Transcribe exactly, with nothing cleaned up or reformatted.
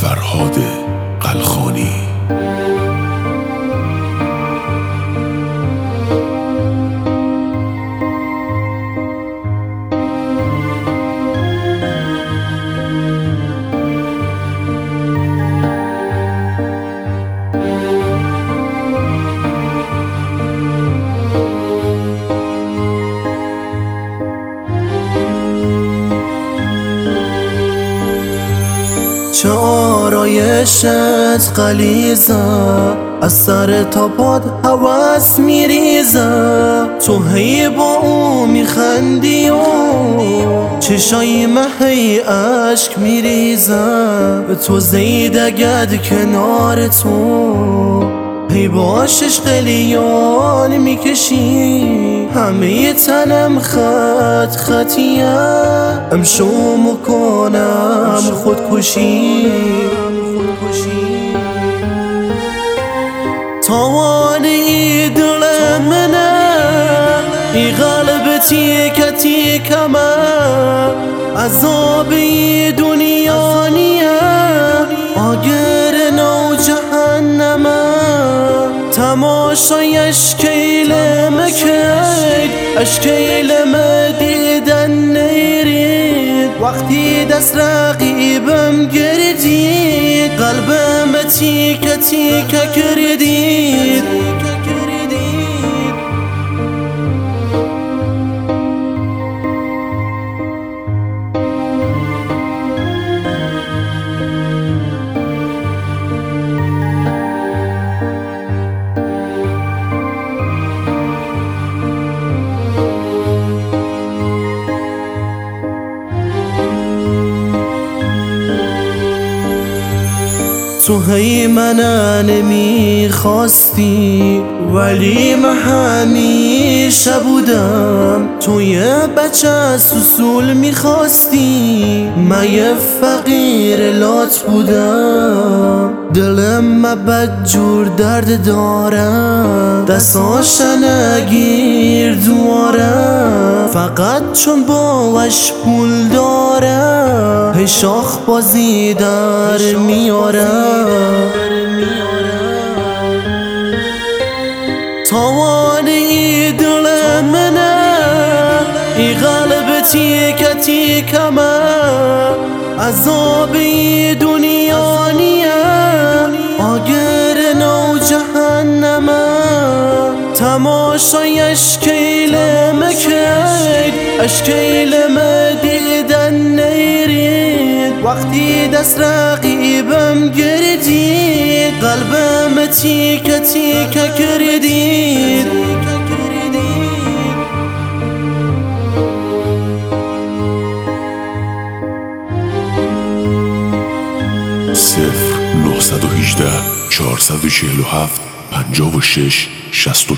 فرهاد قلخانی. چه آرایشت غلیظه، از سر تا پات هوس میریزه. تو هی با او میخندی و چشای هی عشق میریزه. تو زیدگد کنار تو هی باشش قلیان میکشی. همه تنم خط خطیه، امشو مکنم خودکشی. تاوان ای دل منه، ای قلب تیکه تیکمه. عذاب ای دنیا نیه، آگر نو جهنمه. تماشای اشکیلم کید، اشکیلم دیدن نیرید. وقتی دست رقیبم گردید، قلبم تیکه تیکه کردید. تو هی منو نمیخواستی، ولی من همیشه بودم. تو یه بچه از سوسول میخواستی، من یه فقیر لات بودم. دلم من بدجور درد دارم، دستاش نگیر دوارم. فقط چون باش پول دارم، هی شاخ بازی در میارم. تاوان ای دل منه، ای قلب تیکه تیکمه. عذاب ای دنیا نیه، آگر نو جهنمه. تماشای اشکیلم کید، اشکیلم دیدن نیرید. وقتی دست رقیبم گردید، قلبم تیکه تیکه کردید. صفر نهصد و هجده چهارصد و چهل و هفت پنجاه و شش شصت و